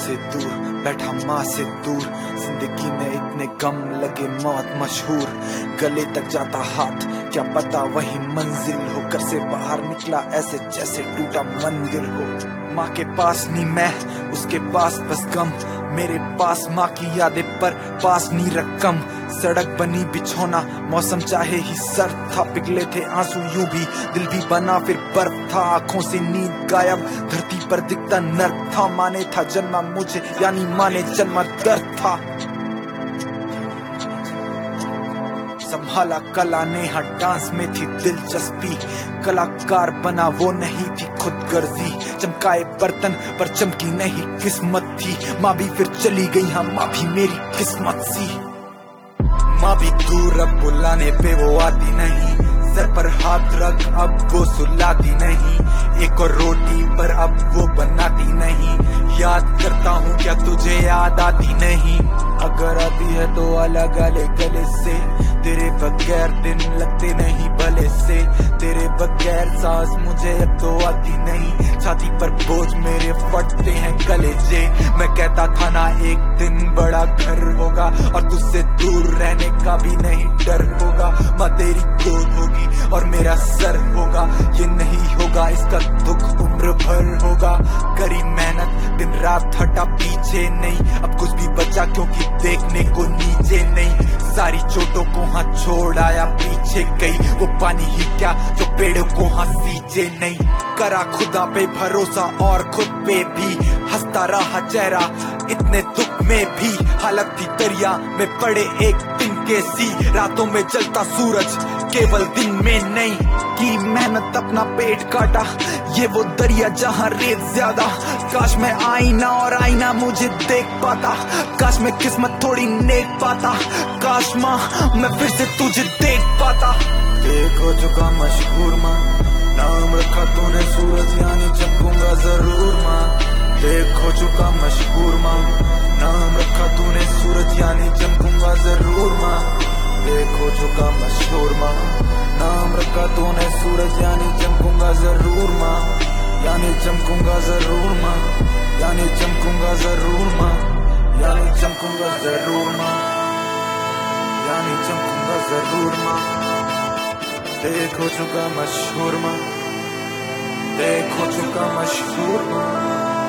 से दूर बैठा माँ से दूर, जिंदगी में इतने गम लगे मौत मशहूर। गले तक जाता हाथ क्या पता वही मंजिल हो, घर से बाहर निकला ऐसे जैसे टूटा मंदिर हो। माँ के पास नहीं मैं उसके पास बस गम, मेरे पास माँ की यादें पर पास नहीं रकम। सड़क बनी बिछौना मौसम चाहे ही सर्द था, पिघले थे आंसू यूं भी दिल भी बना फिर बर्फ था। आंखों से नींद गायब धरती पर दिखता नर्क था, माने था जन्मा मुझे यानी माने जन्मा दर्द था। संभाला कला ने हाँ डांस में थी दिलचस्पी, कलाकार बना वो नहीं थी खुद गर्जी। चमकाए बर्तन पर चमकी नहीं किस्मत थी, माँ भी फिर चली गई हाँ माँ भी मेरी किस्मत सी। माँ भी दूर अब बुलाने पे वो आती नहीं, सर पर हाथ रख अब वो सुलाती नहीं। एक और रोटी पर अब वो बनाती नहीं, याद करता हूँ क्या तुझे याद आती नहीं। अगर आती है तो अलग गले गले से, तेरे बगैर दिन लगते नहीं भले से। तेरे बगैर सांस मुझे अब तो आती नहीं, छाती पर बोझ मेरे फटते हैं कलेजे। मैं कहता था ना एक दिन बड़ा घर होगा और तुझसे दूर रहने का भी नहीं डर होगा। माँ तेरी गोद होगी और मेरा सर होगा, ये नहीं होगा इसका दुख उम्र भर होगा। करी मेहनत दिन रात हटा पीछे नहीं, अब कुछ भी बचा क्योंकि देखने को नीचे नहीं। सारी चोटों को हाथ छोड़ आया पीछे गई, वो पानी ही क्या जो पेड़ों को हाथ सींचे नहीं। करा खुदा पे भरोसा और खुद पे भी, हंसता रहा चेहरा इतने दुख में भी। हालत थी दरिया में पड़े एक दिन के सी, रातों में जलता सूरज केवल दिन में नहीं। की मेहनत अपना पेट काटा ये वो दरिया जहाँ रेत ज्यादा। काश मैं आईना और आईना मुझे देख पाता, काश मैं किस्मत थोड़ी नेक पाता, काश माँ मैं फिर से तुझे देख पाता। एक हो चुका मशहूर माँ, नाम रखा तूने सूरज यानी चमकूंगा जरूर माँ। एक हो चुका मशहूर माँ, नाम रखा तूने सूरज यानी चमकूंगा जरूर माँ। एक हो चुका मशहूर माँ, नाम रखा तूने सूरज यानी चमकूंगा जरूर माँ। यानी चमकूंगा जरूर माँ, यानी चमकूंगा जरूर माँ, यानी चमकूंगा जरूर माँ, यानी चमकूंगा जरूर माँ। देख हो चुका मशहूर माँ, देख हो चुका मशहूर माँ।